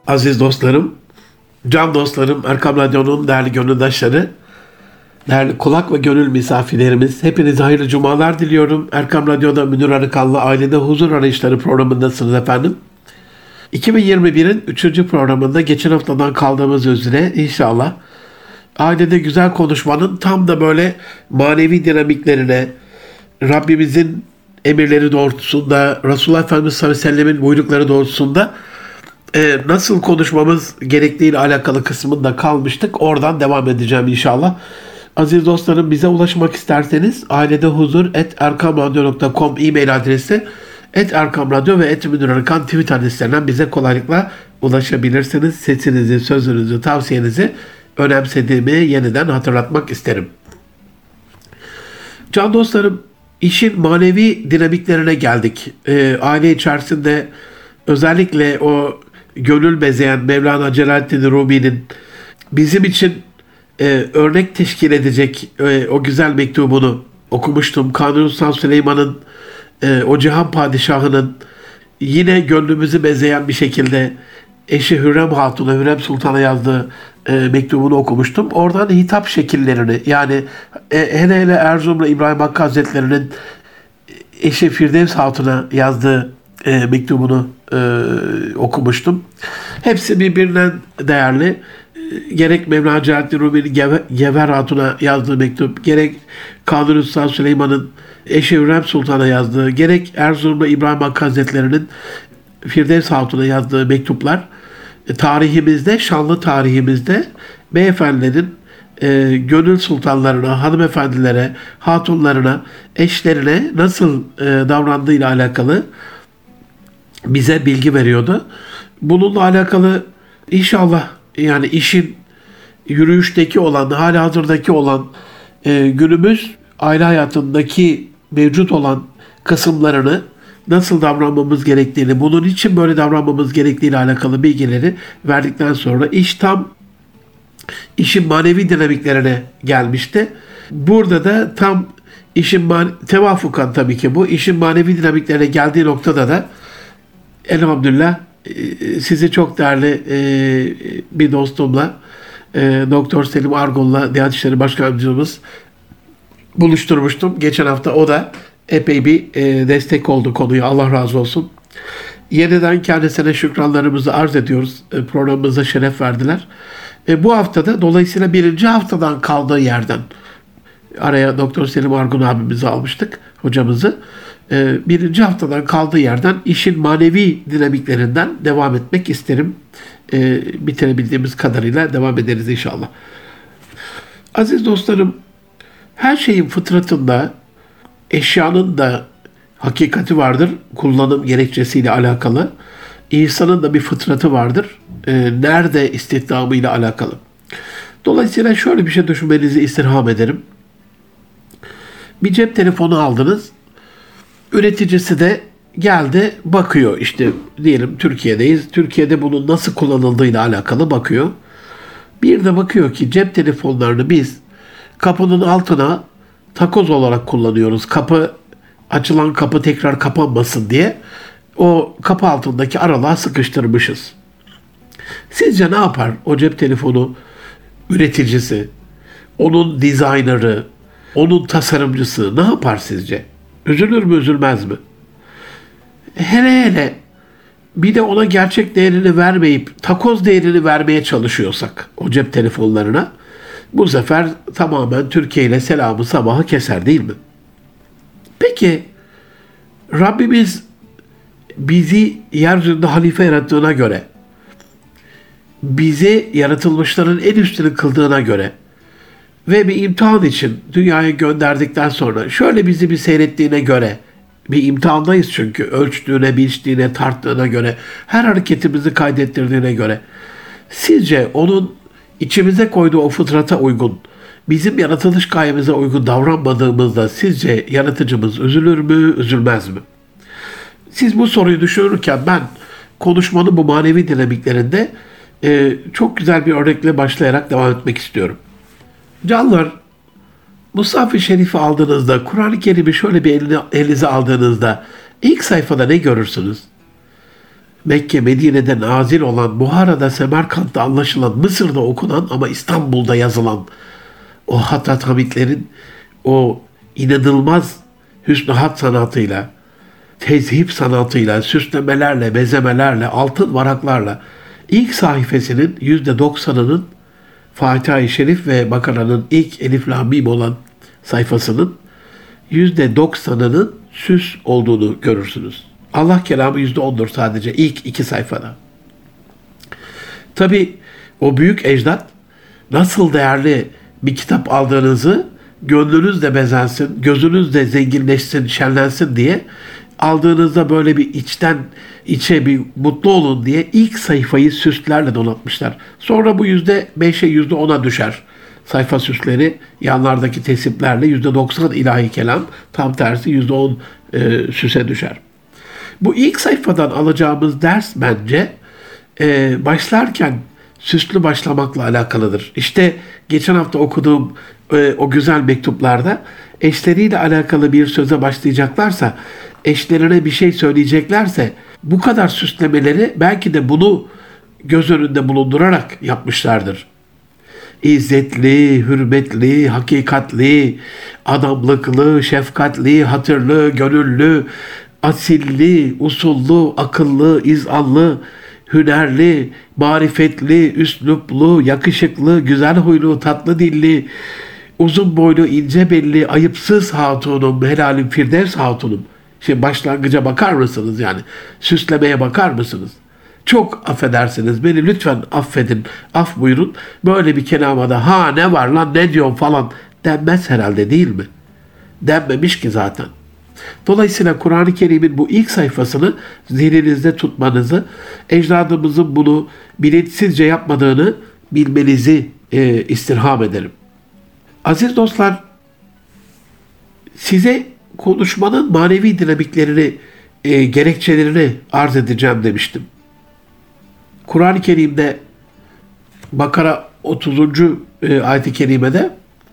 Aziz dostlarım, can dostlarım, Erkam Radyo'nun değerli gönüldaşları, değerli kulak ve gönül misafirlerimiz, hepinize hayırlı cumalar diliyorum. Erkam Radyo'da Münir Arıkan'la Ailede Huzur Arayışları programındasınız efendim. 2021'in 3. programında geçen haftadan kaldığımız üzere inşallah ailede güzel konuşmanın tam da böyle manevi dinamiklerine, Rabbimizin emirleri doğrultusunda, Resulullah Efendimiz sallallahu aleyhi ve sellemin buyrukları doğrultusunda nasıl konuşmamız gerektiğiyle alakalı kısmında kalmıştık. Oradan devam edeceğim inşallah. Aziz dostlarım, bize ulaşmak isterseniz ailedehuzur@erkamradyo.com e-mail adresi, @erkamradyo ve @münirarıkan tweet adreslerinden bize kolaylıkla ulaşabilirsiniz. Sesinizi, sözünüzü, tavsiyenizi önemsediğimi yeniden hatırlatmak isterim. Can dostlarım, işin manevi dinamiklerine geldik. Aile içerisinde özellikle o gönül bezeyen Mevlana Celaleddin Rumi'nin bizim için örnek teşkil edecek o güzel mektubunu okumuştum. Kanuni Sultan Süleyman'ın, o cihan padişahının yine gönlümüzü bezeyen bir şekilde eşi Hürrem Hatun'a, Hürrem Sultan'a yazdığı mektubunu okumuştum. Oradan hitap şekillerini, yani hele hele Erzurumlu İbrahim Hakkı Hazretleri'nin eşi Firdevs Hatun'a yazdığı mektubunu okumuştum. Hepsi birbirinden değerli. Gerek Mevlana Celaleddin Rumi'nin Gevher Hatun'a yazdığı mektup, gerek Kanuni Sultan Süleyman'ın eşi Hürrem Sultan'a yazdığı, gerek Erzurumlu İbrahim Hakkı Hazretleri'nin Firdevs Hatun'a yazdığı mektuplar, tarihimizde, şanlı tarihimizde beyefendilerin gönül sultanlarına, hanımefendilere, hatunlarına, eşlerine nasıl davrandığıyla alakalı bize bilgi veriyordu. Bununla alakalı inşallah, yani işin yürüyüşteki olan, halihazırdaki olan, günümüz aile hayatındaki mevcut olan kısımlarını, nasıl davranmamız gerektiğini, bunun için böyle davranmamız gerektiğiyle alakalı bilgileri verdikten sonra iş tam işin manevi dinamiklerine gelmişti. Burada da tam işin tevafukan, tabii ki bu işin manevi dinamiklerine geldiği noktada da elhamdülillah sizi çok değerli bir dostumla, Doktor Selim Argun'la, Diyanet İşleri Başkanımız buluşturmuştum. Geçen hafta o da epey bir destek oldu konuya. Allah razı olsun. Yeniden kendisine şükranlarımızı arz ediyoruz. Programımıza şeref verdiler. Bu haftada dolayısıyla birinci haftadan kaldığı yerden araya Doktor Selim Argun abimizi almıştık, hocamızı. Birinci haftadan kaldığı yerden işin manevi dinamiklerinden devam etmek isterim. Bitirebildiğimiz kadarıyla devam ederiz inşallah. Aziz dostlarım, her şeyin fıtratında, eşyanın da hakikati vardır, kullanım gerekçesiyle alakalı. İnsanın da bir fıtratı vardır, nerede istihdamıyla alakalı. Dolayısıyla şöyle bir şey düşünmenizi istirham ederim. Bir cep telefonu aldınız, üreticisi de geldi bakıyor, işte diyelim Türkiye'deyiz. Türkiye'de bunun nasıl kullanıldığıyla alakalı bakıyor. Bir de bakıyor ki cep telefonlarını biz kapının altına takoz olarak kullanıyoruz. Açılan kapı tekrar kapanmasın diye o kapı altındaki aralığa sıkıştırmışız. Sizce ne yapar o cep telefonu üreticisi, onun dizaynerı, onun tasarımcısı ne yapar sizce? Üzülür mü, üzülmez mi? Hele hele bir de ona gerçek değerini vermeyip takoz değerini vermeye çalışıyorsak o cep telefonlarına, bu sefer tamamen Türkiye ile selamı sabahı keser, değil mi? Peki Rabbimiz bizi yeryüzünde halife yarattığına göre, bizi yaratılmışların en üstünü kıldığına göre ve bir imtihan için dünyaya gönderdikten sonra şöyle bizi bir seyrettiğine göre, bir imtihandayız çünkü, ölçtüğüne, biçtiğine, tarttığına göre, her hareketimizi kaydettirdiğine göre, sizce onun içimize koyduğu o fıtrata uygun, bizim yaratılış gayemize uygun davranmadığımızda sizce yaratıcımız üzülür mü, üzülmez mi? Siz bu soruyu düşünürken ben konuşmanın bu manevi dinamiklerinde çok güzel bir örnekle başlayarak devam etmek istiyorum. Canlar, Mushaf-ı Şerif'i aldığınızda, Kur'an-ı Kerim'i şöyle bir elinize aldığınızda ilk sayfada ne görürsünüz? Mekke, Medine'de nazil olan, Buhara'da, Semerkant'ta anlaşılan, Mısır'da okunan ama İstanbul'da yazılan o Hattat Hamitlerin o inanılmaz hüsnü hat sanatıyla, tezhip sanatıyla, süslemelerle, bezemelerle, altın varaklarla ilk sayfasının %90'ının Fatiha-i Şerif ve Bakara'nın ilk Elif Lam Mim olan sayfasının %90'ının süs olduğunu görürsünüz. Allah kelamı %10'dur sadece ilk iki sayfada. Tabi o büyük ecdat nasıl değerli bir kitap aldığınızı gönlünüz de bezensin, gözünüz de zenginleşsin, şenlensin diye aldığınızda böyle bir içten içe bir mutlu olun diye ilk sayfayı süslerle donatmışlar. Sonra bu %5'e %10'a düşer. Sayfa süsleri yanlardaki tesiplerle %90 ilahi kelam, tam tersi %10 süse düşer. Bu ilk sayfadan alacağımız ders bence başlarken süslü başlamakla alakalıdır. İşte geçen hafta okuduğum o güzel mektuplarda eşleriyle alakalı bir söze başlayacaklarsa, eşlerine bir şey söyleyeceklerse bu kadar süslemeleri belki de bunu göz önünde bulundurarak yapmışlardır. İzzetli, hürmetli, hakikatli, adamlıklı, şefkatli, hatırlı, gönüllü, asilli, usullu, akıllı, izanlı, hünerli, marifetli, üsluplu, yakışıklı, güzel huylu, tatlı dilli, uzun boylu, ince belli, ayıpsız hatunum, helalim firdevs hatunum. Şimdi başlangıca bakar mısınız yani? Süslemeye bakar mısınız? Çok affedersiniz, beni lütfen affedin, af buyurun. Böyle bir kelamada ha ne var lan ne diyorsun falan denmez herhalde, değil mi? Denmemiş ki zaten. Dolayısıyla Kur'an-ı Kerim'in bu ilk sayfasını zihninizde tutmanızı, ecdadımızın bunu bilinçsizce yapmadığını bilmenizi istirham ederim. Aziz dostlar, size konuşmanın manevi dinamiklerini, gerekçelerini arz edeceğim demiştim. Kur'an-ı Kerim'de Bakara 30. ayet-i kerimede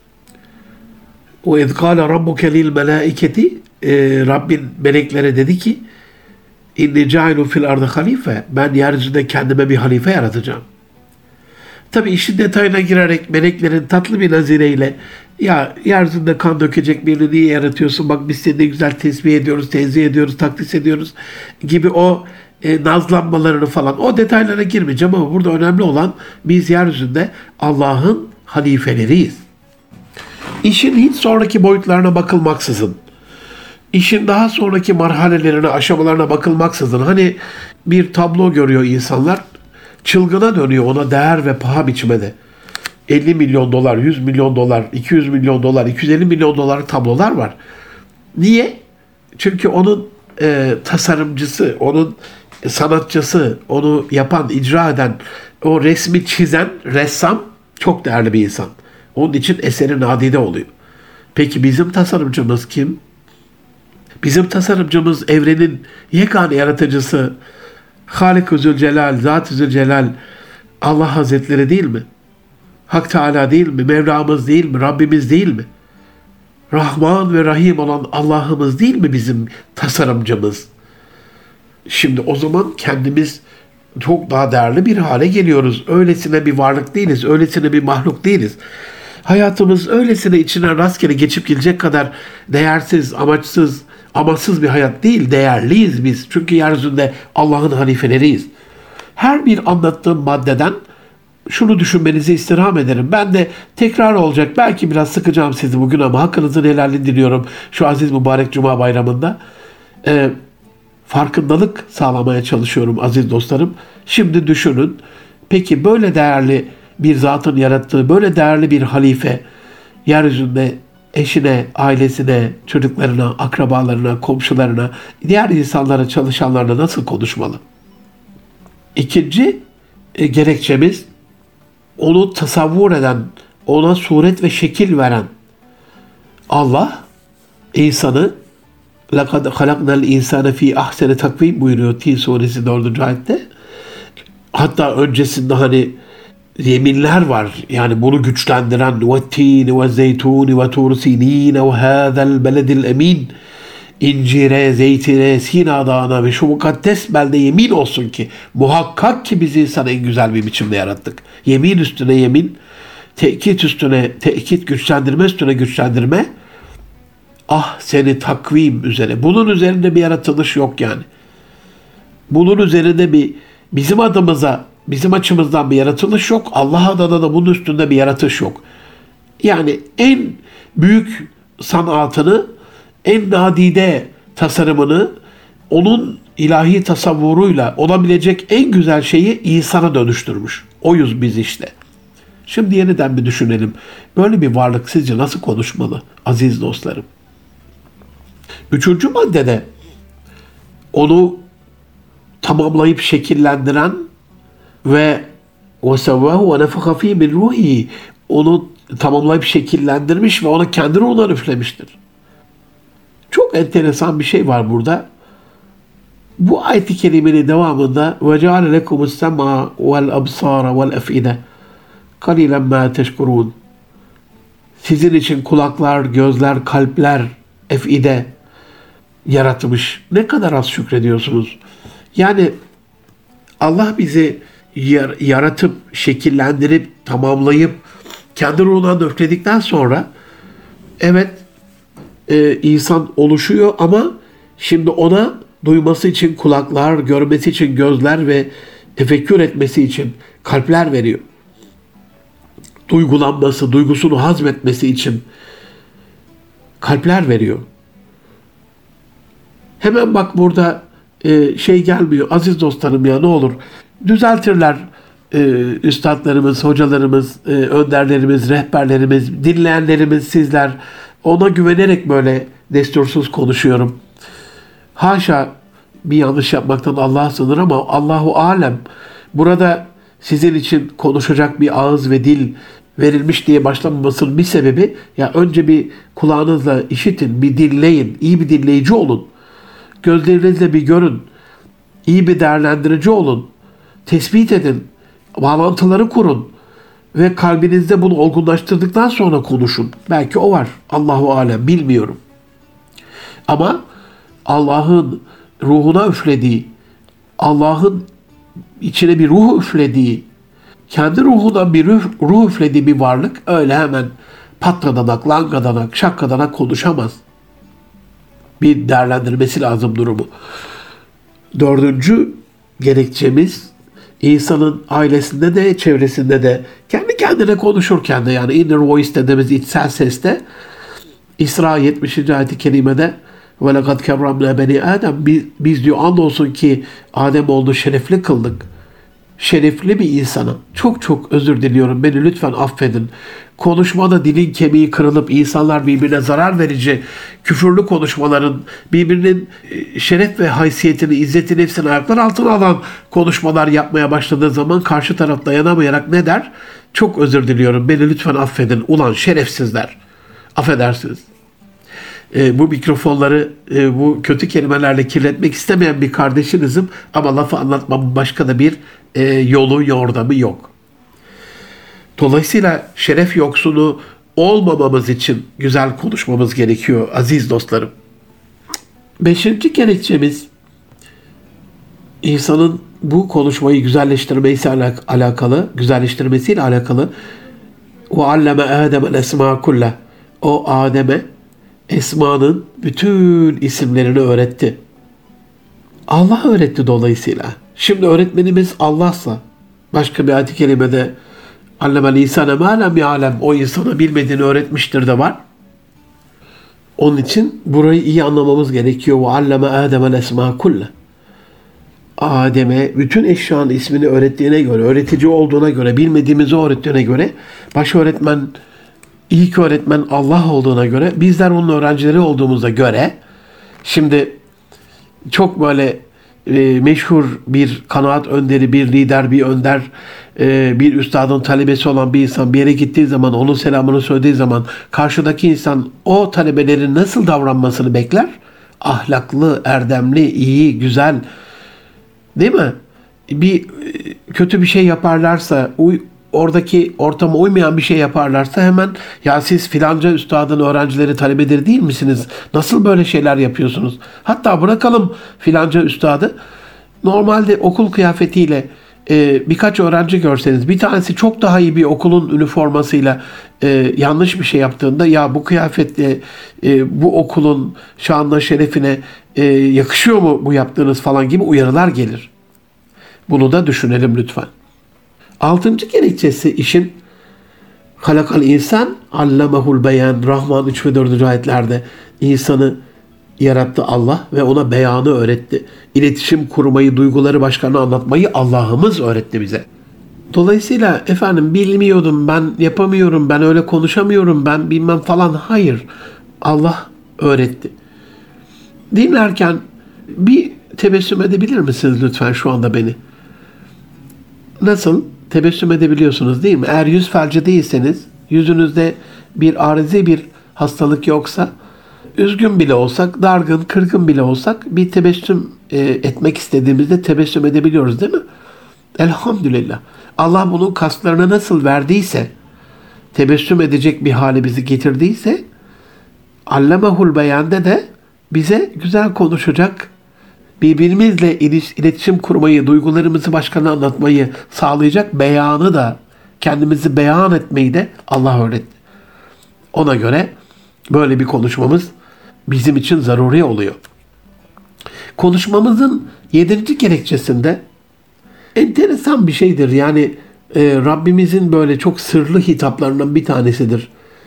o اِذْقَالَ رَبُّكَ لِلْمَلَائِكَةِ Rabbin meleklere dedi ki اِنِّ جَعِلُوا فِي الْاَرْضِ halife, ben yeryüzünde kendime bir halife yaratacağım. Tabi işin detayına girerek meleklerin tatlı bir nazireyle ya yeryüzünde kan dökecek birini niye yaratıyorsun, bak biz seni ne güzel tesbih ediyoruz, tenzih ediyoruz, takdis ediyoruz gibi o nazlanmalarını falan, o detaylara girmeyeceğim ama burada önemli olan biz yeryüzünde Allah'ın halifeleriyiz. İşin hiç sonraki boyutlarına bakılmaksızın, işin daha sonraki marhalelerine, aşamalarına bakılmaksızın, hani bir tablo görüyor insanlar, çılgına dönüyor ona değer ve paha biçmede. 50 milyon dolar, 100 milyon dolar, 200 milyon dolar, 250 milyon dolarlık tablolar var. Niye? Çünkü onun tasarımcısı, onun sanatçısı, onu yapan, icra eden, o resmi çizen ressam çok değerli bir insan. Onun için eseri nadide oluyor. Peki bizim tasarımcımız kim? Bizim tasarımcımız evrenin yegane yaratıcısı, Halik-ı Zülcelal, Zat-ı Zülcelal, Allah Hazretleri değil mi? Hak Teala değil mi? Mevlamız değil mi? Rabbimiz değil mi? Rahman ve Rahim olan Allah'ımız değil mi bizim tasarımcımız? Şimdi o zaman kendimiz çok daha değerli bir hale geliyoruz. Öylesine bir varlık değiliz. Öylesine bir mahluk değiliz. Hayatımız öylesine içine rastgele geçip gelecek kadar değersiz, amaçsız, amaçsız bir hayat değil. Değerliyiz biz. Çünkü yeryüzünde Allah'ın halifeleriyiz. Her bir anlattığım maddeden şunu düşünmenizi istirham ederim. Ben de tekrar olacak. Belki biraz sıkacağım sizi bugün ama hakkınızın helalini diliyorum şu aziz mübarek Cuma bayramında. Farkındalık sağlamaya çalışıyorum aziz dostlarım. Şimdi düşünün. Peki böyle değerli bir zatın yarattığı, böyle değerli bir halife yeryüzünde eşine, ailesine, çocuklarına, akrabalarına, komşularına, diğer insanlara, çalışanlarına nasıl konuşmalı? İkinci gerekçemiz, onu tasavvur eden, ona suret ve şekil veren Allah insanı لَقَدْ خَلَقْنَا الْاِنْسَانَ ف۪ي اَحْسَنِ takvim buyuruyor Tin suresi 4. ayette. Hatta öncesinde hani yeminler var. Yani bunu güçlendiren وَالتِّينِ وَالزَّيْتُونِ وَتُورُ سِينِينَ وَهَذَا الْبَلَدِ الْاَم۪ينَ incire, zeytine, Sina Dağı'na ve şu mukaddes belde yemin olsun ki muhakkak ki biz insanı en güzel bir biçimde yarattık. Yemin üstüne yemin, tekit üstüne tekit, güçlendirme üstüne güçlendirme. Ah seni takvim üzere. Bunun üzerinde bir yaratılış yok yani. Bunun üzerinde bizim adımıza, bizim açımızdan bir yaratılış yok. Allah adına da bunun üstünde bir yaratış yok. Yani en büyük sanatını, en nadide tasarımını, onun ilahi tasavvuruyla olabilecek en güzel şeyi insana dönüştürmüş. Oyuz biz işte. Şimdi yeniden bir düşünelim. Böyle bir varlık sizce nasıl konuşmalı aziz dostlarım? Üçüncü maddede onu tamamlayıp şekillendiren ve وَسَوَّهُ وَنَفَخَ ف۪ي مِنْ رُوحِهِ onu tamamlayıp şekillendirmiş ve ona kendi ruhuna üflemiştir. Çok enteresan bir şey var burada. Bu ayet-i kerimenin devamında وَجَعَلَ لَكُمُ السَّمْعَ وَالْأَبْصَارَ وَالْأَفْئِدَةَ قَلِيلًا مَا تَشْكُرُونَ sizin için kulaklar, gözler, kalpler, efide yaratmış. Ne kadar az şükrediyorsunuz. Yani Allah bizi yaratıp, şekillendirip, tamamlayıp, kendi ruhuna üfledikten sonra evet insan oluşuyor ama şimdi ona duyması için kulaklar, görmesi için gözler ve tefekkür etmesi için kalpler veriyor. Duygulanması, duygusunu hazmetmesi için kalpler veriyor. Hemen bak burada şey gelmiyor. Aziz dostlarım ya ne olur düzeltirler üstadlarımız, hocalarımız, önderlerimiz, rehberlerimiz, dinleyenlerimiz, sizler. Ona güvenerek böyle destursuz konuşuyorum. Haşa bir yanlış yapmaktan Allah'a sığınır ama Allahu alem. Burada sizin için konuşacak bir ağız ve dil verilmiş diye başlamamasının bir sebebi ya önce bir kulağınızla işitin, bir dinleyin, iyi bir dinleyici olun. Gözlerinizle bir görün, iyi bir değerlendirici olun. Tespit edin, bağlantıları kurun ve kalbinizde bunu olgunlaştırdıktan sonra konuşun. Belki o var. Allahu alem bilmiyorum. Ama Allah'ın ruhuna üflediği, Allah'ın içine bir ruh üflediği, kendi ruhundan bir ruh üflediği bir varlık öyle hemen patladanak, langadanak, şakkadanak konuşamaz. Bir değerlendirmesi lazım durumu. Dördüncü gerekçemiz insanın ailesinde de çevresinde de kendi kendine konuşurken de yani inner voice dediğimiz içsel seste İsra 70. ayet-i kerimede وَلَقَدْ كَرَّمْنَا بَنِي Adem biz diyor andolsun ki Adem oldu şerefli kıldık. Şerefli bir insana çok çok özür diliyorum beni lütfen affedin. Konuşmada dilin kemiği kırılıp insanlar birbirine zarar verici küfürlü konuşmaların birbirinin şeref ve haysiyetini, izzeti nefsini ayaklar altına alan konuşmalar yapmaya başladığı zaman karşı taraf dayanamayarak ne der? Çok özür diliyorum beni lütfen affedin. Ulan şerefsizler. Affedersiniz. Bu mikrofonları bu kötü kelimelerle kirletmek istemeyen bir kardeşinizim ama lafı anlatmamın başka da bir yolu, yordamı yok. Dolayısıyla şeref yoksunu olmamamız için güzel konuşmamız gerekiyor aziz dostlarım. Beşinci gerekçemiz insanın bu konuşmayı güzelleştirmesiyle alakalı. وَعَلَّمَ آدَمَ الْاَسْمَاءَ كُلَّهِ o Adem'e Esma'nın bütün isimlerini öğretti. Allah öğretti dolayısıyla. Şimdi öğretmenimiz Allah'sa başka bir ayet-i kerimede allemel insane ma lem ya'lem o insana bilmediğini öğretmiştir de var. Onun için burayı iyi anlamamız gerekiyor. Ve alleme Adem'el esma kulle. Adem'e bütün eşyanın ismini öğrettiğine göre, öğretici olduğuna göre, bilmediğimizi öğrettiğine göre, baş öğretmen, ilk öğretmen Allah olduğuna göre, bizler onun öğrencileri olduğumuza göre, şimdi çok böyle meşhur bir kanaat önderi, bir lider, bir önder, bir üstadın talebesi olan bir insan bir yere gittiği zaman, onun selamını söylediği zaman karşıdaki insan o talebelerin nasıl davranmasını bekler? Ahlaklı, erdemli, iyi, güzel, değil mi? Bir kötü bir şey yaparlarsa oradaki ortama uymayan bir şey yaparlarsa hemen ya siz filanca üstadın öğrencileri talebedir değil misiniz? Nasıl böyle şeyler yapıyorsunuz? Hatta bırakalım filanca üstadı. Normalde okul kıyafetiyle birkaç öğrenci görseniz bir tanesi çok daha iyi bir okulun üniformasıyla yanlış bir şey yaptığında ya bu kıyafetle bu okulun şanına şerefine yakışıyor mu bu yaptığınız falan gibi uyarılar gelir. Bunu da düşünelim lütfen. Altıncı gerekçesi işin halakal insan allemehul beyan. Rahman 3 ve 4. ayetlerde insanı yarattı Allah ve ona beyanı öğretti. İletişim kurmayı, duyguları başkalarına anlatmayı Allah'ımız öğretti bize. Dolayısıyla efendim bilmiyordum, ben yapamıyorum, ben öyle konuşamıyorum, ben bilmem falan. Hayır. Allah öğretti. Dinlerken bir tebessüm edebilir misiniz lütfen şu anda beni? Nasıl? Tebessüm edebiliyorsunuz değil mi? Eğer yüz felci değilseniz, yüzünüzde bir arızi bir hastalık yoksa, üzgün bile olsak, dargın, kırgın bile olsak bir tebessüm etmek istediğimizde tebessüm edebiliyoruz değil mi? Elhamdülillah. Allah bunun kaslarına nasıl verdiyse, tebessüm edecek bir hale bizi getirdiyse, Allemehul Beyan'da de bize güzel konuşacak, birbirimizle iletişim kurmayı, duygularımızı başkalarına anlatmayı sağlayacak beyanı da, kendimizi beyan etmeyi de Allah öğretti. Ona göre böyle bir konuşmamız bizim için zaruri oluyor. Konuşmamızın 7. gerekçesinde enteresan bir şeydir. Yani Rabbimizin böyle çok sırlı hitaplarından bir tanesidir.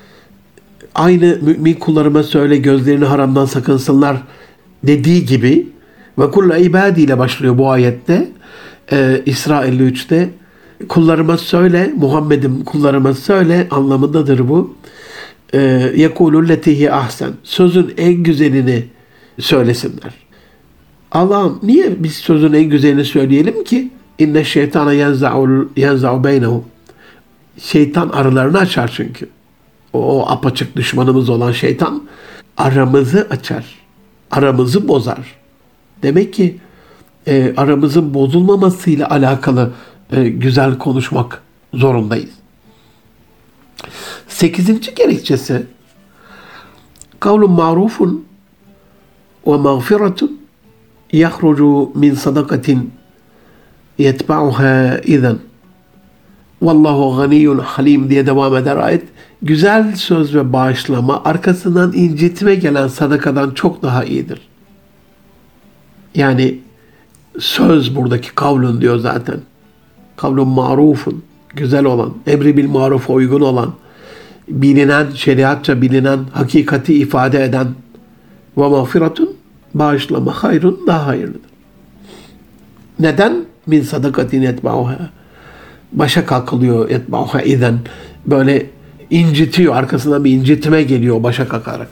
Aynı mümin kullarıma söyle gözlerini haramdan sakınsınlar dediği gibi ve kulle ibadi ile başlıyor bu ayette. İsra 53'te kullarıma söyle, Muhammed'im kullarıma söyle anlamındadır bu. يَقُولُ لَتِهِ ahsen. Sözün en güzelini söylesinler. Allah'ım niye biz sözün en güzelini söyleyelim ki? İnne şeytana yenza'u beynehum. Şeytan aralarını açar çünkü. O apaçık düşmanımız olan şeytan aramızı açar. Aramızı bozar. Demek ki aramızın bozulmamasıyla alakalı güzel konuşmak zorundayız. 8. gerekçesi kavlun marufun ve mağfiretun yahrucu min sadakatin yetba'uha izen vallahu ganiyyun halim diye devam eder ayet. Güzel söz ve bağışlama arkasından incitme gelen sadakadan çok daha iyidir. Yani söz buradaki kavlun diyor zaten. Kavlun marufun, güzel olan, emri bil marufa uygun olan, bilinen, şeriatça bilinen, hakikati ifade eden ve mağfiretun, bağışlama, hayrun, daha hayırlıdır. Neden? Min sadakatin etba'uha. Başa kalkılıyor etba'uha izen. Böyle incitiyor, arkasından bir incitme geliyor başa kalkarak.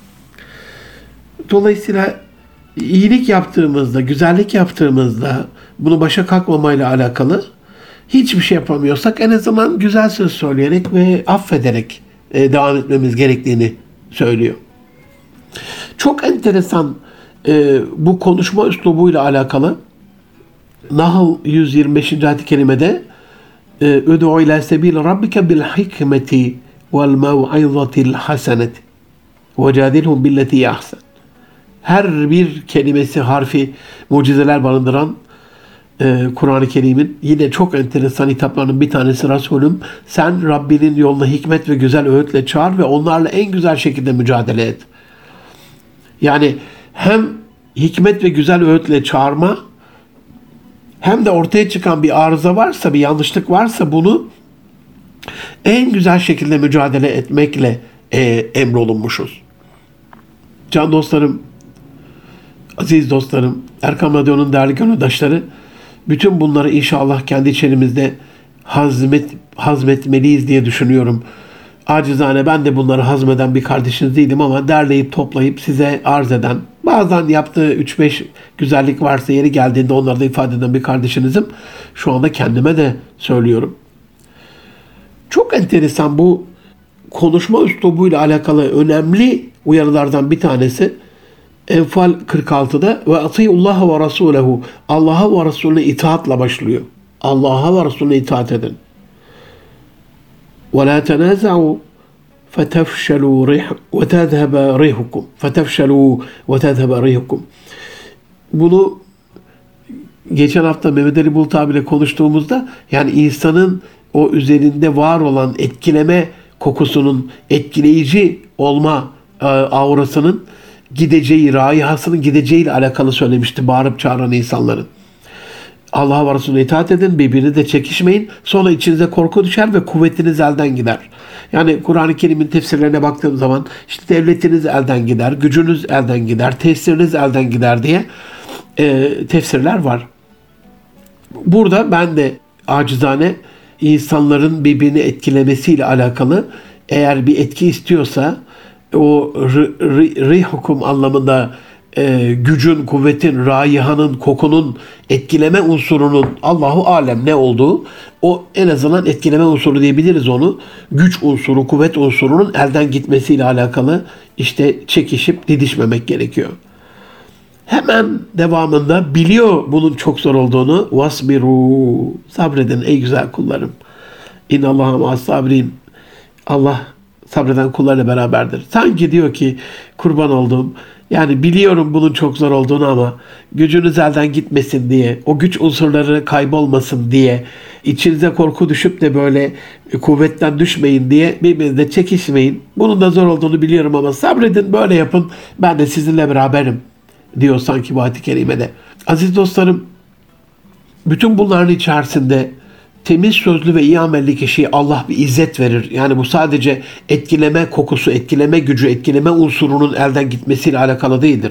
Dolayısıyla iyilik yaptığımızda, güzellik yaptığımızda bunu başa kalkmamayla alakalı hiçbir şey yapamıyorsak en azından güzel söz söyleyerek ve affederek devam etmemiz gerektiğini söylüyor. Çok enteresan bu konuşma üslubuyla alakalı Nahl 125. ayet-i kerimede "Ud'u ila sebil rabbike bil hikmeti vel mev'izatil haseneti ve cadilhum billeti ahsen." Her bir kelimesi, harfi mucizeler barındıran Kur'an-ı Kerim'in yine çok enteresan hitaplarının bir tanesi Resulüm sen Rabbinin yoluna hikmet ve güzel öğütle çağır ve onlarla en güzel şekilde mücadele et. Yani hem hikmet ve güzel öğütle çağırma hem de ortaya çıkan bir arıza varsa, bir yanlışlık varsa bunu en güzel şekilde mücadele etmekle emrolunmuşuz. Can dostlarım, aziz dostlarım, Erkam Radyo'nun değerli gönüldaşları, bütün bunları inşallah kendi içerimizde hazmetmeliyiz diye düşünüyorum. Acizane ben de bunları hazmeden bir kardeşiniz değilim ama derleyip toplayıp size arz eden, bazen yaptığı 3-5 güzellik varsa yeri geldiğinde onları da ifade eden bir kardeşinizim. Şu anda kendime de söylüyorum. Çok enteresan bu konuşma üslubuyla alakalı önemli uyarılardan bir tanesi Enfal 46'da ve atiyullah ve rasulehu, Allah'a ve Resulüne itaatla başlıyor. Allah'a ve Resulüne itaat edin. وَلَا تَنَازَعُوا فَتَفْشَلُوا وَتَذْهَبَ رِيحُكُمْ فَتَفْشَلُوا وَتَذْهَبَ رِيحُكُمْ. Bunu geçen hafta Mehmet Ali Bulut abiyle konuştuğumuzda, yani insanın o üzerinde var olan etkileme kokusunun, etkileyici olma aurasının gideceği, raihasının gideceğiyle alakalı söylemişti bağırıp çağıran insanların. Allah'a ve Resulüne itaat edin, birbirini de çekişmeyin. Sonra içinize korku düşer ve kuvvetiniz elden gider. Yani Kur'an-ı Kerim'in tefsirlerine baktığım zaman işte devletiniz elden gider, gücünüz elden gider, tesiriniz elden gider diye tefsirler var. Burada ben de acizane insanların birbirini etkilemesiyle alakalı, eğer bir etki istiyorsa o rihukum anlamında gücün, kuvvetin, raihanın, kokunun, etkileme unsurunun Allahu alem ne olduğu, o en azından etkileme unsuru diyebiliriz onu. Güç unsuru, kuvvet unsurunun elden gitmesiyle alakalı işte çekişip didişmemek gerekiyor. Hemen devamında biliyor bunun çok zor olduğunu. Vasbiru. Sabredin ey güzel kullarım. İnnallâhe ma'as sabirin. Allah sabreden kullarla beraberdir. Sanki diyor ki kurban olduğum, yani biliyorum bunun çok zor olduğunu ama gücünüz elden gitmesin diye, o güç unsurları kaybolmasın diye, içinize korku düşüp de böyle kuvvetten düşmeyin diye birbirinizle çekişmeyin. Bunun da zor olduğunu biliyorum ama sabredin, böyle yapın. Ben de sizinle beraberim diyor sanki bu ayet-i kerimede. Aziz dostlarım, bütün bunların içerisinde temiz sözlü ve iyi amelli kişiye Allah bir izzet verir. Yani bu sadece etkileme kokusu, etkileme gücü, etkileme unsurunun elden gitmesiyle alakalı değildir.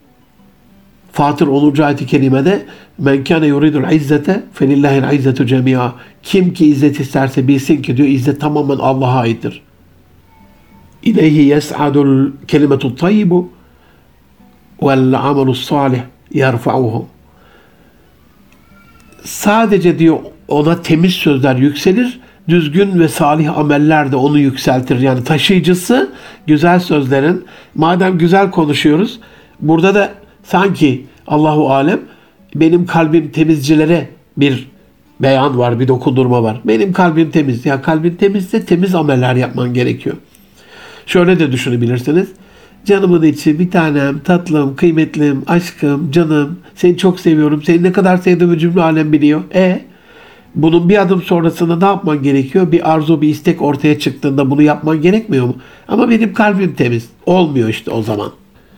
Fatır 10. ayet-i kerimede men kâne yuridul izzete felillahil izzetu cemia. Kim ki izzet isterse bilsin ki diyor, izzet tamamen Allah'a aittir. İleyhi yes'adul kelimetut tayyibu vel amelus salih yerfa'uhu. Sadece diyor ona temiz sözler yükselir, düzgün ve salih ameller de onu yükseltir. Yani taşıyıcısı güzel sözlerin. Madem güzel konuşuyoruz, burada da sanki Allahu alem benim kalbim temizcilere bir beyan var, bir dokundurma var. Benim kalbim temiz. Ya kalbin temizse temiz ameller yapman gerekiyor. Şöyle de düşünebilirsiniz. Canımın içi, bir tanem, tatlım, kıymetlim, aşkım, canım, seni çok seviyorum. Seni ne kadar sevdiğimi cümle alem biliyor. Bunun bir adım sonrasında ne yapman gerekiyor? Bir arzu, bir istek ortaya çıktığında bunu yapman gerekmiyor mu? Ama benim kalbim temiz. Olmuyor işte o zaman.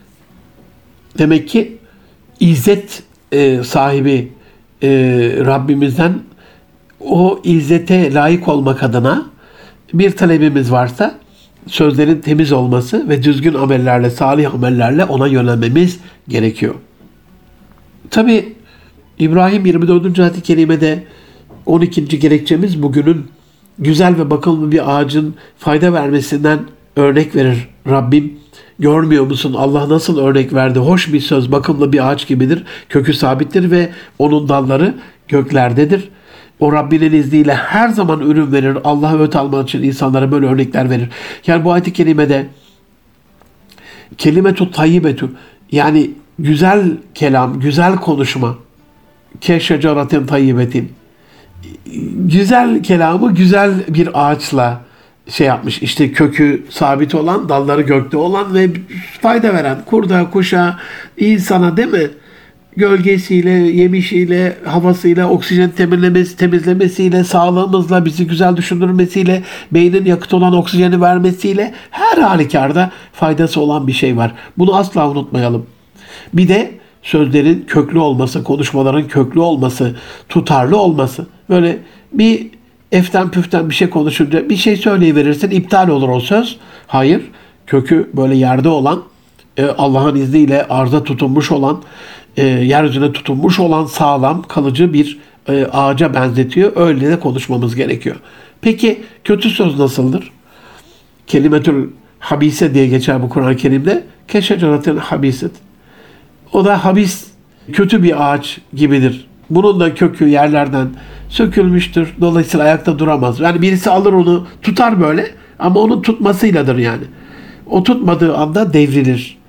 Demek ki izzet sahibi Rabbimizden o izzete layık olmak adına bir talebimiz varsa sözlerin temiz olması ve düzgün amellerle, salih amellerle ona yönelmemiz gerekiyor. Tabi İbrahim 24. ayet-i kerimede 12. gerekçemiz bugünün güzel ve bakımlı bir ağacın fayda vermesinden örnek verir Rabbim. Görmüyor musun Allah nasıl örnek verdi? Hoş bir söz, bakımlı bir ağaç gibidir. Kökü sabittir ve onun dalları göklerdedir. O Rabbinin izniyle her zaman ürün verir. Allah'a öğüt almak için insanlara böyle örnekler verir. Yani bu ayet-i kerimede kelimetu tayyibetu, yani güzel kelam, güzel konuşma, keşeceratin tayyibetin, güzel kelamı güzel bir ağaçla şey yapmış. İşte kökü sabit olan, dalları gökte olan ve fayda veren kurda, kuşa, insana, değil mi? Gölgesiyle, yemişiyle, havasıyla, oksijen temizlemesiyle, sağlığımızla, bizi güzel düşündürmesiyle, beynin yakıt olan oksijeni vermesiyle her halükarda faydası olan bir şey var. Bunu asla unutmayalım. Bir de sözlerin köklü olması, konuşmaların köklü olması, tutarlı olması. Böyle bir eften püften bir şey konuşunca bir şey söyleyiverirsin, iptal olur o söz. Hayır, kökü böyle yerde olan, Allah'ın izniyle arza tutunmuş olan, yeryüzüne tutunmuş olan sağlam, kalıcı bir ağaca benzetiyor. Öyle de konuşmamız gerekiyor. Peki kötü söz nasıldır? Kelimetül habise diye geçer bu Kur'an-ı Kerim'de. Keşeceratin habiset. O da habis, kötü bir ağaç gibidir. Bunun da kökü yerlerden sökülmüştür. Dolayısıyla ayakta duramaz. Yani birisi alır onu, tutar böyle, ama onun tutmasıyladır yani. O tutmadığı anda devrilir.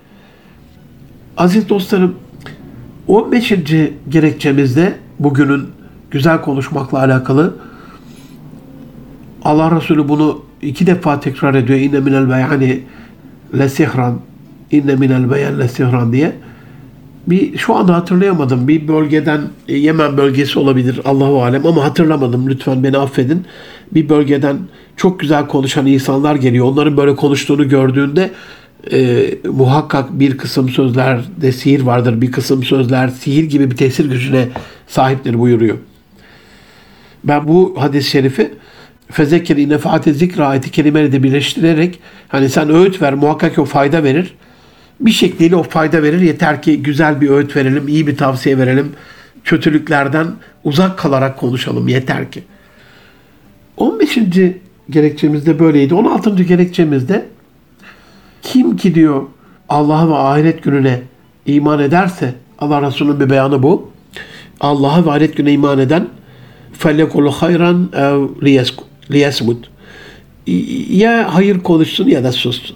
Aziz dostlarım, 15. gerekçemizde bugünün güzel konuşmakla alakalı, Allah Resulü bunu 2 defa tekrar ediyor. İnne minel beyani lesihran, inne minel beyan lesihran diye. Şu anda hatırlayamadım. Bir bölgeden, Yemen bölgesi olabilir, Allahu alem, ama hatırlamadım. Lütfen beni affedin. Bir bölgeden çok güzel konuşan insanlar geliyor. Onların böyle konuştuğunu gördüğünde muhakkak bir kısım sözlerde sihir vardır. Bir kısım sözler sihir gibi bir tesir gücüne sahiptir buyuruyor. Ben bu hadis-i şerifi fezekkir innefaate zikra ayeti kelimeleri de birleştirerek, hani sen öğüt ver, muhakkak o fayda verir. Bir şekliyle o fayda verir. Yeter ki güzel bir öğüt verelim, iyi bir tavsiye verelim. Kötülüklerden uzak kalarak konuşalım yeter ki. 15. gerekçemiz de böyleydi. 16. gerekçemizde kim ki diyor Allah'a ve ahiret gününe iman ederse, Allah Resulü'nün bir beyanı bu. Allah'a ve ahiret gününe iman eden فَلَّكُلُ خَيْرًا اَوْ لِيَسْمُدْ, ya hayır konuşsun ya da sussun.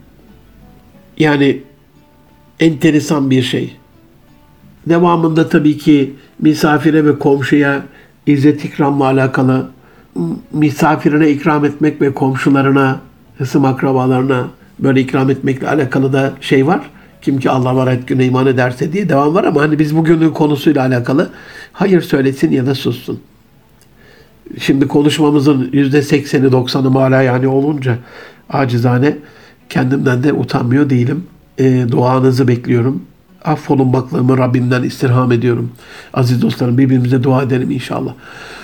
Yani enteresan bir şey. Devamında tabii ki misafire ve komşuya izzet ikramla alakalı, misafirine ikram etmek ve komşularına, hısım akrabalarına böyle ikram etmekle alakalı da şey var. Kim ki Allah ve ahiret gününe iman ederse diye devam var, ama hani biz bugünün konusuyla alakalı hayır söylesin ya da sussun. Şimdi konuşmamızın %80'i 90'ı mala yani olunca acizane kendimden de utanmıyor değilim. Duanızı bekliyorum. Affolunmaklığımı Rabbimden istirham ediyorum. Aziz dostlarım, birbirimize dua edelim inşallah.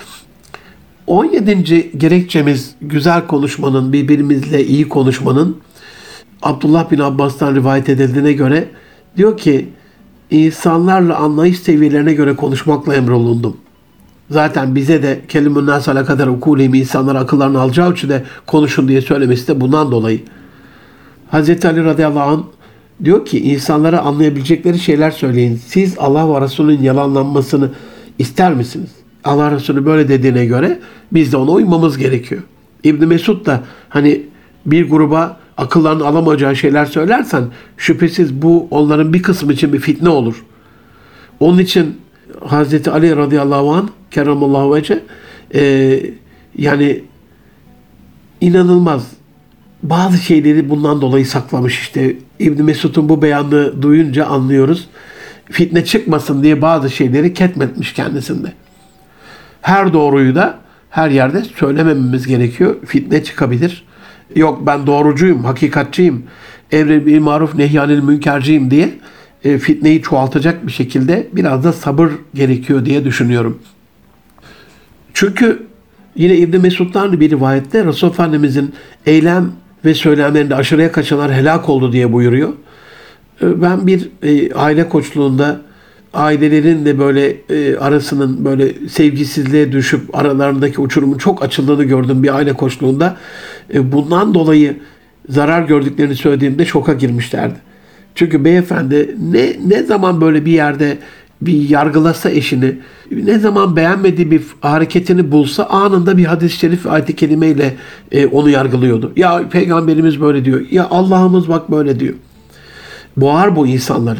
17. gerekçemiz güzel konuşmanın, birbirimizle iyi konuşmanın, Abdullah bin Abbas'tan rivayet edildiğine göre diyor ki, insanlarla anlayış seviyelerine göre konuşmakla emrolundum. Zaten bize de kelimun nas ala kadar ukulihim, insanlar akıllarını alacağı ölçüde konuşun diye söylemesi de bundan dolayı. Hazreti Ali radıyallahu anh diyor ki, insanlara anlayabilecekleri şeyler söyleyin. Siz Allah ve Resulünün yalanlanmasını ister misiniz? Allah Resulü böyle dediğine göre biz de ona uymamız gerekiyor. İbn Mesud da hani bir gruba akıllarını alamayacağı şeyler söylersen şüphesiz bu onların bir kısmı için bir fitne olur. Onun için Hazreti Ali radıyallahu anh kerramallahu vece yani inanılmaz bazı şeyleri bundan dolayı saklamış. İşte İbn Mesud'un bu beyanını duyunca anlıyoruz. Fitne çıkmasın diye bazı şeyleri ketmetmiş kendisinde. Her doğruyu da her yerde söylemememiz gerekiyor. Fitne çıkabilir. Yok ben doğrucuyum, hakikatçiyim, emri bil maruf nehyanil münkerciyim diye fitneyi çoğaltacak bir şekilde biraz da sabır gerekiyor diye düşünüyorum. Çünkü yine İbn Mesud'dan bir rivayette Resul Efendimizin eylem ve söylemlerinde aşırıya kaçanlar helak oldu diye buyuruyor. Ben bir aile koçluğunda ailelerin de böyle arasının böyle sevgisizliğe düşüp aralarındaki uçurumun çok açıldığını gördüm bir aile koçluğunda. Bundan dolayı zarar gördüklerini söylediğimde şoka girmişlerdi. Çünkü beyefendi ne zaman böyle bir yerde bir yargılasa eşini, ne zaman beğenmediği bir hareketini bulsa anında bir hadis-i şerif ayet-i kerimeyle onu yargılıyordu. Ya Peygamberimiz böyle diyor, ya Allah'ımız bak böyle diyor. Boğar bu insanları.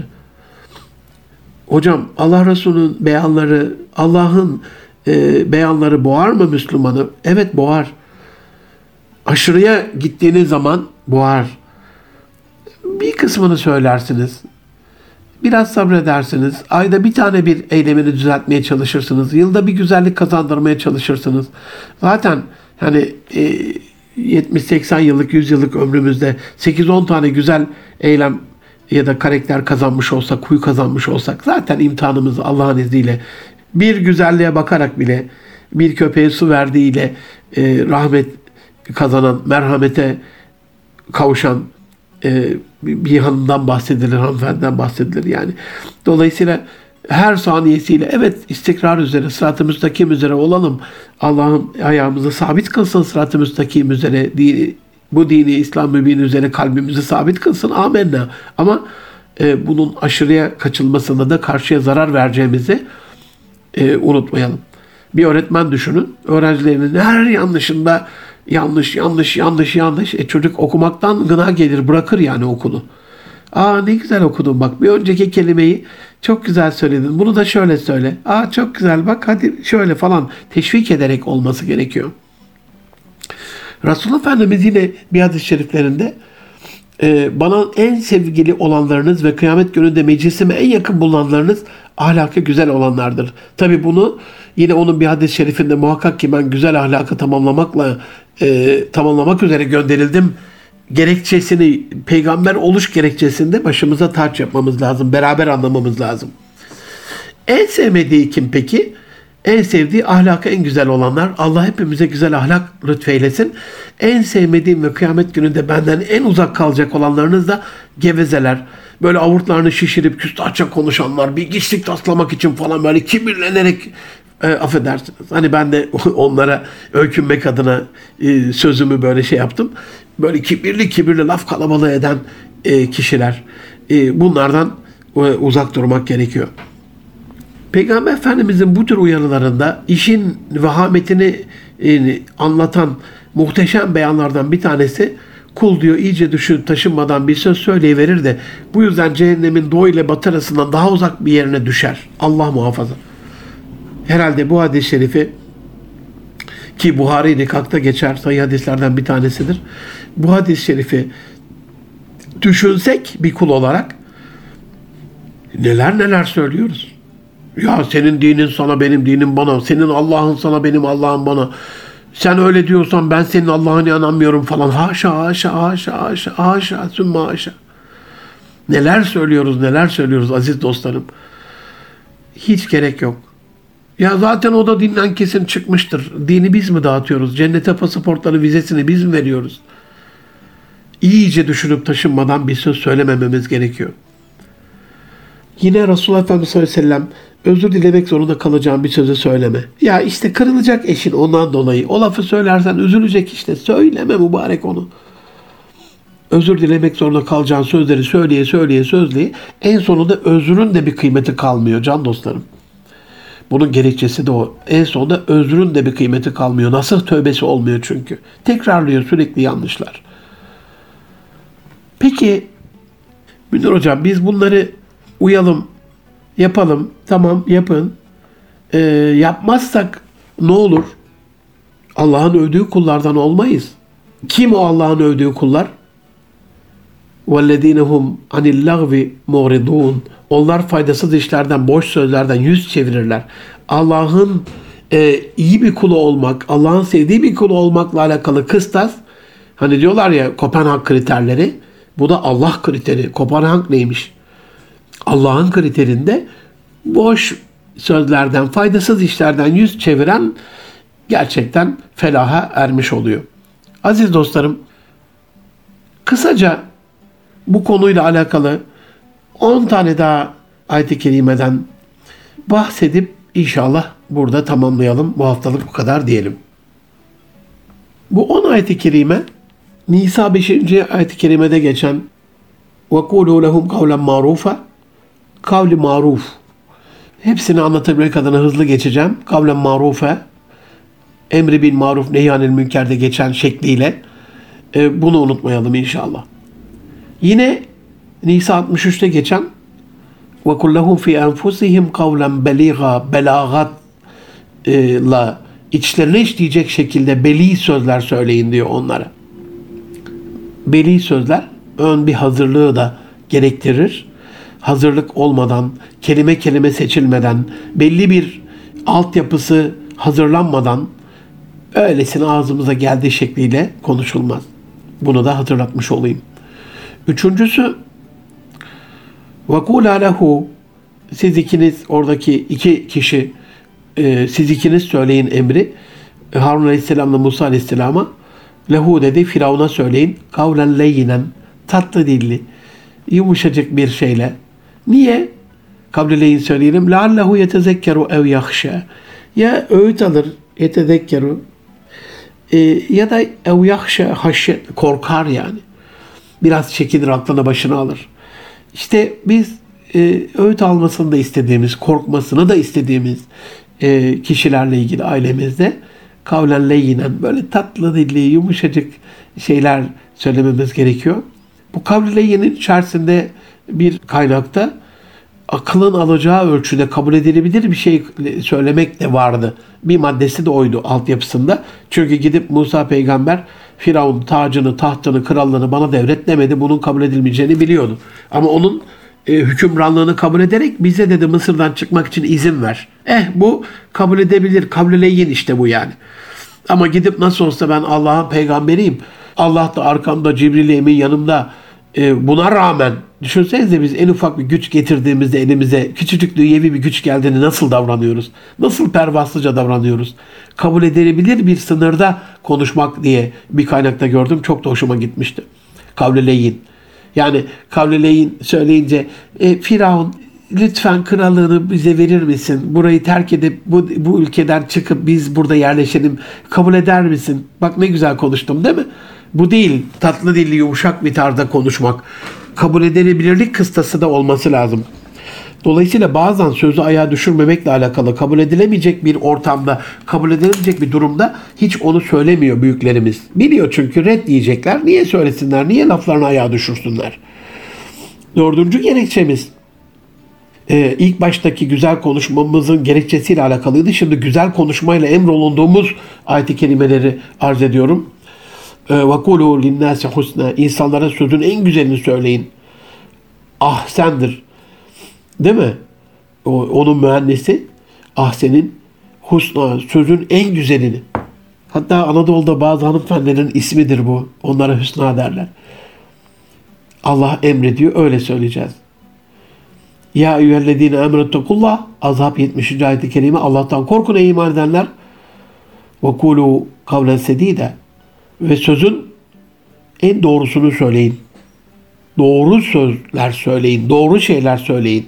Hocam Allah Resulü'nün beyanları, Allah'ın beyanları boğar mı Müslümanı? Evet boğar. Aşırıya gittiğiniz zaman boğar. Bir kısmını söylersiniz. Biraz sabredersiniz. Ayda bir tane bir eylemini düzeltmeye çalışırsınız. Yılda bir güzellik kazandırmaya çalışırsınız. Zaten hani 70-80 yıllık, 100 yıllık ömrümüzde 8-10 tane güzel eylem ya da karakter kazanmış olsak, huy kazanmış olsak zaten imtihanımızı Allah'ın izniyle bir güzelliğe bakarak bile, bir köpeğe su verdiğiyle rahmet kazanan, merhamete kavuşan bir hanımdan bahsedilir, hanımefendiden bahsedilir yani. Dolayısıyla her saniyesiyle evet istikrar üzere, sırat-ı müstakim üzere olalım. Allah'ım ayağımızı sabit kılsın sırat-ı müstakim üzere, bu dini İslam mübin üzere kalbimizi sabit kılsın. Amenna. Ama bunun aşırıya kaçılmasında da karşıya zarar vereceğimizi unutmayalım. Bir öğretmen düşünün. Öğrencilerinin her yanlışında yanlış. Çocuk okumaktan gına gelir, bırakır yani okulu. Aa ne güzel okudun bak. Bir önceki kelimeyi çok güzel söyledin. Bunu da şöyle söyle. Aa çok güzel bak hadi şöyle falan teşvik ederek olması gerekiyor. Resulullah Efendimiz yine bir hadis-i şeriflerinde bana en sevgili olanlarınız ve kıyamet gününde meclisime en yakın bulunanlarınız ahlakı güzel olanlardır. Tabi bunu yine onun bir hadis-i şerifinde muhakkak ki ben güzel ahlakı tamamlamak üzere gönderildim gerekçesini, peygamber oluş gerekçesinde başımıza taç yapmamız lazım. Beraber anlamamız lazım. En sevmediği kim peki? En sevdiği ahlakı en güzel olanlar. Allah hepimize güzel ahlak lütfeylesin. En sevmediğim ve kıyamet gününde benden en uzak kalacak olanlarınız da gevezeler. Böyle avurtlarını şişirip küstahça konuşanlar, bilgiçlik taslamak için falan böyle kibirlenerek affedersiniz. Hani ben de onlara öykünmek adına sözümü böyle şey yaptım. Böyle kibirli laf kalabalığı eden kişiler. Bunlardan uzak durmak gerekiyor. Peygamber Efendimizin bu tür uyarılarında işin vehametini anlatan muhteşem beyanlardan bir tanesi, kul diyor iyice düşün taşınmadan bir söz söyleyiverir de bu yüzden cehennemin doğu ile batı arasından daha uzak bir yerine düşer. Allah muhafaza. Herhalde bu hadis-i şerifi ki Buhari Rikak'ta geçer sayı hadislerden bir tanesidir. Bu hadis-i şerifi düşünsek bir kul olarak neler söylüyoruz. Ya senin dinin sana, benim dinim bana. Senin Allah'ın sana, benim Allah'ım bana. Sen öyle diyorsan ben senin Allah'ına inanmıyorum falan. Haşa, sümme haşa. Neler söylüyoruz aziz dostlarım. Hiç gerek yok. Ya zaten o da dinden kesin çıkmıştır. Dini biz mi dağıtıyoruz? Cennete pasaportları, vizesini biz mi veriyoruz? İyice düşünüp taşınmadan bir söz söylemememiz gerekiyor. Yine Resulullah Efendimiz sallallahu aleyhi ve sellem özür dilemek zorunda kalacağım bir sözü söyleme. Ya işte kırılacak eşin ondan dolayı. O lafı söylersen üzülecek işte. Söyleme mübarek onu. Özür dilemek zorunda kalacağın sözleri söyleye en sonunda özrün de bir kıymeti kalmıyor can dostlarım. Bunun gerekçesi de o. En sonunda özrün de bir kıymeti kalmıyor. Nasıl tövbesi olmuyor çünkü. Tekrarlıyor sürekli yanlışlar. Peki Münir Hocam biz bunları uyalım, yapalım, tamam yapın. Yapmazsak ne olur? Allah'ın övdüğü kullardan olmayız. Kim o Allah'ın övdüğü kullar? وَالَّذ۪ينَ هُمْ عَنِ اللَّغْوِ مُعْرِضُونَ Onlar faydasız işlerden, boş sözlerden yüz çevirirler. Allah'ın iyi bir kulu olmak, Allah'ın sevdiği bir kulu olmakla alakalı kıstas, hani diyorlar ya Kopenhag kriterleri, bu da Allah kriteri. Kopenhag neymiş? Allah'ın kriterinde boş sözlerden, faydasız işlerden yüz çeviren gerçekten felaha ermiş oluyor. Aziz dostlarım, kısaca bu konuyla alakalı 10 tane daha ayet-i kerimeden bahsedip inşallah burada tamamlayalım. Bu haftalık bu kadar diyelim. Bu 10 ayet-i kerime Nisa 5. ayet-i kerimede geçen وَقُولُوا لَهُمْ قَوْلًا مَعْرُوفًا Kavli maruf. Hepsini anlatabilmek adına hızlı geçeceğim. Kavlen marufe. Emri bil maruf nehyanil münkerde geçen şekliyle. Bunu unutmayalım inşallah. Yine Nisa 63'te geçen وَكُلَّهُمْ فِي أَنْفُسِهِمْ قَوْلًا بَلِيغًا belagatla içlerine işleyecek şekilde beli sözler söyleyin diyor onlara. Beli sözler ön bir hazırlığı da gerektirir. Hazırlık olmadan, kelime kelime seçilmeden, belli bir altyapısı hazırlanmadan öylesine ağzımıza geldiği şekliyle konuşulmaz. Bunu da hatırlatmış olayım. Üçüncüsü وَقُولَا لَهُ Siz ikiniz, oradaki iki kişi, siz ikiniz söyleyin emri. Harun Aleyhisselam'la Musa Aleyhisselam'a lehu dedi, Firavun'a söyleyin. Kavlen leyyinen, tatlı dilli, yumuşacık bir şeyle. Niye? Kavleleyin söyleyelim. لَعَلَّهُ يَتَذَكَّرُ اَوْ يَخْشَى Ya öğüt alır, yetezekkeru, ya da ev yahşe haşyet, korkar yani. Biraz çekinir, aklına başına alır. İşte biz öğüt almasını da istediğimiz, korkmasını da istediğimiz kişilerle ilgili ailemizde kavlen leyyinen, böyle tatlı dilli, yumuşacık şeyler söylememiz gerekiyor. Bu kavl-i leyyinin içerisinde bir kaynakta akılın alacağı ölçüde kabul edilebilir bir şey söylemek de vardı. Bir maddesi de oydu altyapısında. Çünkü gidip Musa peygamber Firavun tacını, tahtını, krallığını bana devret demedi. Bunun kabul edilmeyeceğini biliyordu. Ama onun hükümranlığını kabul ederek bize dedi Mısır'dan çıkmak için izin ver. Bu kabul edebilir. Kavlüleyyin işte bu yani. Ama gidip nasıl olsa ben Allah'ın peygamberiyim. Allah da arkamda, Cibril Emin yanımda. Buna rağmen düşünsenize biz en ufak bir güç getirdiğimizde elimize küçücük dünyevi bir güç geldiğini nasıl davranıyoruz? Nasıl pervasızca davranıyoruz? Kabul edilebilir bir sınırda konuşmak diye bir kaynakta gördüm. Çok da hoşuma gitmişti. Kavlüleyyin. Yani kavlüleyyin söyleyince Firavun lütfen krallığını bize verir misin? Burayı terk edip bu ülkeden çıkıp biz burada yerleşelim. Kabul eder misin? Bak ne güzel konuştum değil mi? Bu değil. Tatlı dilli yumuşak bir tarzda konuşmak. Kabul edilebilirlik kıstası da olması lazım. Dolayısıyla bazen sözü ayağa düşürmemekle alakalı kabul edilemeyecek bir ortamda, kabul edilemeyecek bir durumda hiç onu söylemiyor büyüklerimiz. Biliyor çünkü red diyecekler. Niye söylesinler? Niye laflarını ayağa düşürsünler? Dördüncü gerekçemiz ilk baştaki güzel konuşmamızın gerekçesiyle alakalıydı. Şimdi güzel konuşmayla emrolunduğumuz ayet-i kerimeleri arz ediyorum. وَقُولُوا لِلنَّاسِ husna. İnsanlara sözün en güzelini söyleyin. Ahsendir. Değil mi? Onun müennisi ahsenin husna. Sözün en güzelini. Hatta Anadolu'da bazı hanımefendilerin ismidir bu. Onlara hüsna derler. Allah emrediyor. Öyle söyleyeceğiz. Ya eyyühellezine emrettekullah. Azap 70. ayet-i kerime. Allah'tan korkun ey iman edenler. وَقُولُوا قَوْلًا سَد۪يدًا. Ve sözün en doğrusunu söyleyin. Doğru sözler söyleyin. Doğru şeyler söyleyin.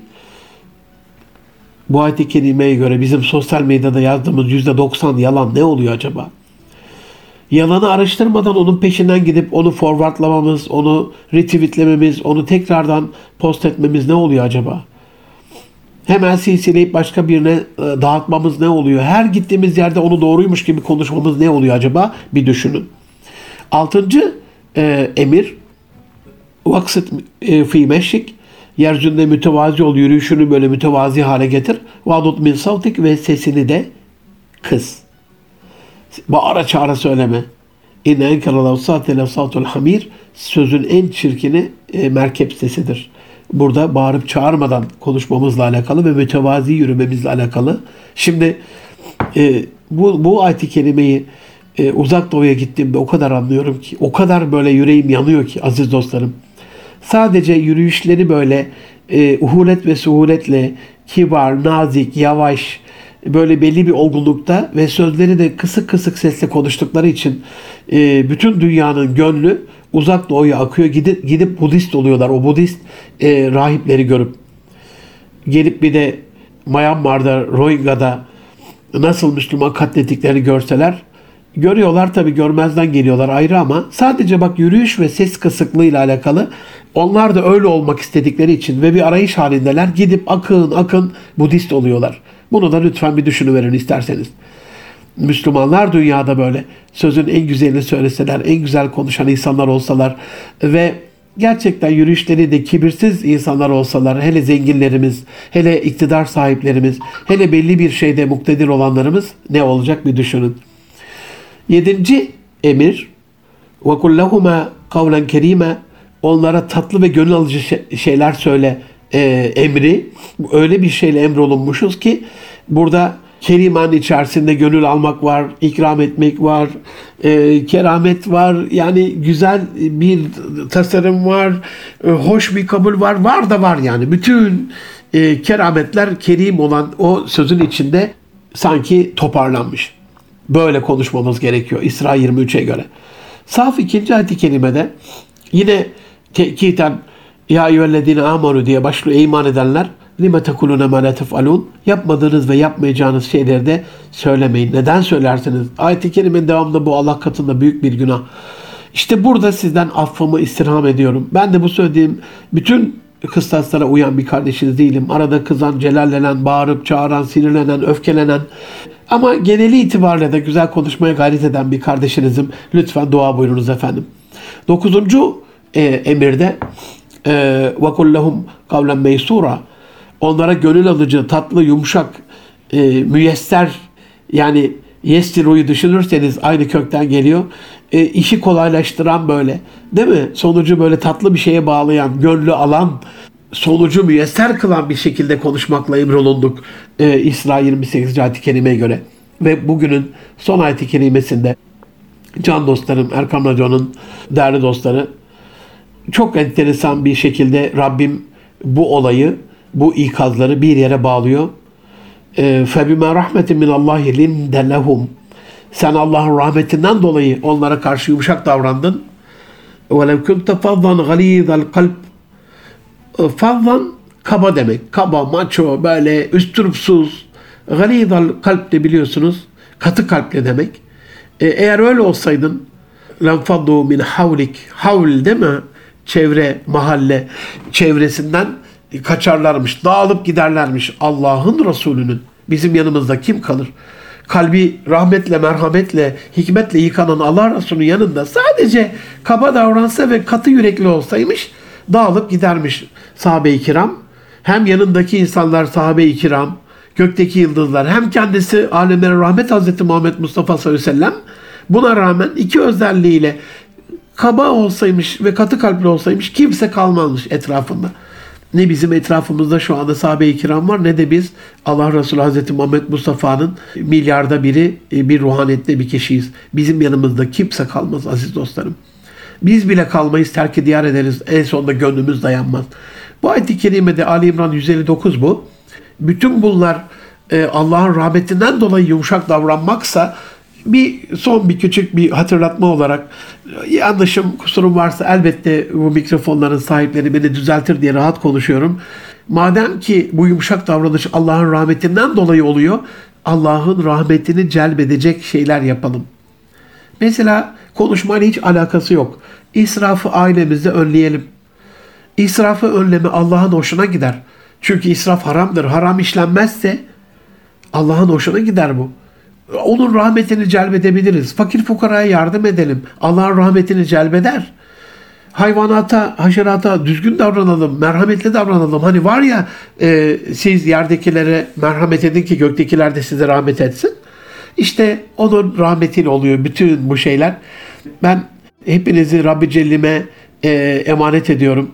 Bu ayet-i kerimeye göre bizim sosyal medyada yazdığımız %90 yalan ne oluyor acaba? Yalanı araştırmadan onun peşinden gidip onu forwardlamamız, onu retweetlememiz, onu tekrardan post etmemiz ne oluyor acaba? Hemen silsileyip başka birine dağıtmamız ne oluyor? Her gittiğimiz yerde onu doğruymuş gibi konuşmamız ne oluyor acaba? Bir düşünün. 6. emir vaksit fi meşrik, yeryüzünde mütevazi ol, yürüyüşünü böyle mütevazi hale getir. Vadut min savtik, ve sesini de kıs. Bağıra çağıra söyleme. İnne enkerel avsat ile savtul hamir, sözün en çirkini merkep sesidir. Burada bağırıp çağırmadan konuşmamızla alakalı ve mütevazi yürümemizle alakalı. Şimdi bu ayet-i kerimeyi uzak doğuya gittiğimde o kadar anlıyorum ki, o kadar böyle yüreğim yanıyor ki aziz dostlarım. Sadece yürüyüşleri böyle uhulet ve suhuletle, kibar, nazik, yavaş, böyle belli bir olgunlukta ve sözleri de kısık kısık sesle konuştukları için bütün dünyanın gönlü uzak doğuya akıyor. Gidip Budist oluyorlar. O Budist rahipleri görüp. Gelip bir de Myanmar'da, Rohingya'da nasıl Müslüman katlettiklerini görseler, görüyorlar tabii, görmezden geliyorlar ayrı, ama sadece bak yürüyüş ve ses kısıklığıyla alakalı onlar da öyle olmak istedikleri için ve bir arayış halindeler, gidip akın Budist oluyorlar. Bunu da lütfen bir düşünüverin isterseniz. Müslümanlar dünyada böyle sözün en güzelini söyleseler, en güzel konuşan insanlar olsalar ve gerçekten yürüyüşleri de kibirsiz insanlar olsalar, hele zenginlerimiz, hele iktidar sahiplerimiz, hele belli bir şeyde muktedir olanlarımız ne olacak bir düşünün. 7. emir وَقُلْ لَهُمَا قَوْلًا كَرِيمًا, onlara tatlı ve gönül alıcı şeyler söyle emri. Öyle bir şeyle emrolunmuşuz ki burada kerimanın içerisinde gönül almak var, ikram etmek var, keramet var, yani güzel bir tasarım var, hoş bir kabul var, var yani. Bütün kerametler kerim olan o sözün içinde sanki toparlanmış. Böyle konuşmamız gerekiyor İsra 23'e göre. Saf 2. ayet-i kerimede yine tekiten ya eyyühellezine amanu diye başlıyor. Ey iman edenler, lime tekulune ma la tef'alun, yapmadığınız ve yapmayacağınız şeyleri de söylemeyin. Neden söylersiniz? Ayet-i kerimenin devamında bu Allah katında büyük bir günah. İşte burada sizden affımı istirham ediyorum. Ben de bu söylediğim bütün kıstaslara uyan bir kardeşiniz değilim. Arada kızan, celallenen, bağırıp çağıran, sinirlenen, öfkelenen ama geneli itibariyle de güzel konuşmaya gayret eden bir kardeşinizim. Lütfen dua buyurunuz efendim. 9. emirde وَقُلْ لَهُمْ قَوْلًا مَيْسُورًا, onlara gönül alıcı, tatlı, yumuşak, müyesser, yani Yestiru'yu düşünürseniz aynı kökten geliyor. İşi kolaylaştıran böyle. Değil mi? Sonucu böyle tatlı bir şeye bağlayan, gönlü alan, sonucu müyesser kılan bir şekilde konuşmakla emrolunduk. İsra 28. ayet-i kerimeye göre. Ve bugünün son ayet-i kerimesinde can dostlarım, Erkam Radyo'nun değerli dostları, çok enteresan bir şekilde Rabbim bu olayı, bu ikazları bir yere bağlıyor. فَبِمَا رَحْمَةٍ مِنَ اللّٰهِ لِنْدَ لَهُمْ Sen Allah'ın rahmetinden dolayı onlara karşı yumuşak davrandın. وَلَوْ كُنْتَ فَضًّا غَلِيظَ الْقَلْبِ Fazlan kaba demek. Kaba, maço, böyle üstürupsuz. Galidal kalp de biliyorsunuz. Katı kalpli demek. Eğer öyle olsaydın lenfaddu min havlik. Havl değil mi? Çevre, mahalle çevresinden kaçarlarmış. Dağılıp giderlermiş. Allah'ın Resulü'nün bizim yanımızda kim kalır? Kalbi rahmetle, merhametle, hikmetle yıkanan Allah Resulü'nün yanında sadece kaba davransa ve katı yürekli olsaymış dağılıp gidermiş sahabe-i kiram. Hem yanındaki insanlar sahabe-i kiram, gökteki yıldızlar, hem kendisi alemlere rahmet Hazreti Muhammed Mustafa sallallahu aleyhi ve sellem buna rağmen iki özelliğiyle kaba olsaymış ve katı kalpli olsaymış kimse kalmamış etrafında. Ne bizim etrafımızda şu anda sahabe-i kiram var ne de biz Allah Resulü Hazreti Muhammed Mustafa'nın milyarda biri bir ruhaniyette bir kişiyiz. Bizim yanımızda kimse kalmaz aziz dostlarım. Biz bile kalmayız, terk-i diyar ederiz. En sonunda gönlümüz dayanmaz. Bu ayet-i kerimede Ali İmran 159 bu. Bütün bunlar Allah'ın rahmetinden dolayı yumuşak davranmaksa bir küçük bir hatırlatma olarak yanlışım, kusurum varsa elbette bu mikrofonların sahipleri beni düzeltir diye rahat konuşuyorum. Madem ki bu yumuşak davranış Allah'ın rahmetinden dolayı oluyor, Allah'ın rahmetini celbedecek şeyler yapalım. Mesela konuşmayla hiç alakası yok. İsrafı ailemizde önleyelim. İsrafı önleme Allah'ın hoşuna gider. Çünkü israf haramdır. Haram işlenmezse Allah'ın hoşuna gider bu. Onun rahmetini celbedebiliriz. Fakir fukaraya yardım edelim. Allah'ın rahmetini celbeder. Hayvanata, haşerata düzgün davranalım, merhametli davranalım. Hani var ya siz yerdekilere merhamet edin ki göktekiler de size rahmet etsin. İşte onun rahmetiyle oluyor bütün bu şeyler. Ben hepinizi Rabbi Celle'ime emanet ediyorum.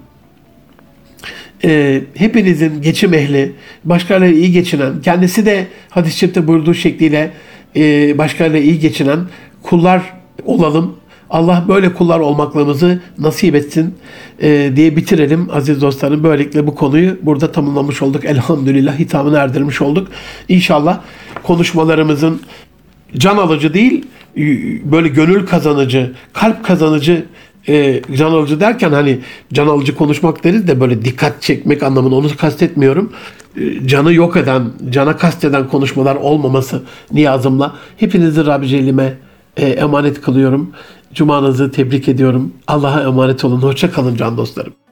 Hepinizin geçim ehli, başkalarıyla iyi geçinen, kendisi de hadis-i şerifte buyurduğu şekliyle başkalarıyla iyi geçinen kullar olalım. Allah böyle kullar olmaklarımızı nasip etsin diye bitirelim aziz dostlarım. Böylelikle bu konuyu burada tamamlamış olduk. Elhamdülillah hitamını erdirmiş olduk. İnşallah konuşmalarımızın can alıcı değil, böyle gönül kazanıcı, kalp kazanıcı, can alıcı derken hani can alıcı konuşmak deriz de böyle dikkat çekmek anlamında onu kastetmiyorum. Canı yok eden, cana kasteden konuşmalar olmaması niyazımla hepinizi Rabbi Celle'ime emanet kılıyorum. Cumanızı tebrik ediyorum. Allah'a emanet olun. Hoşça kalın can dostlarım.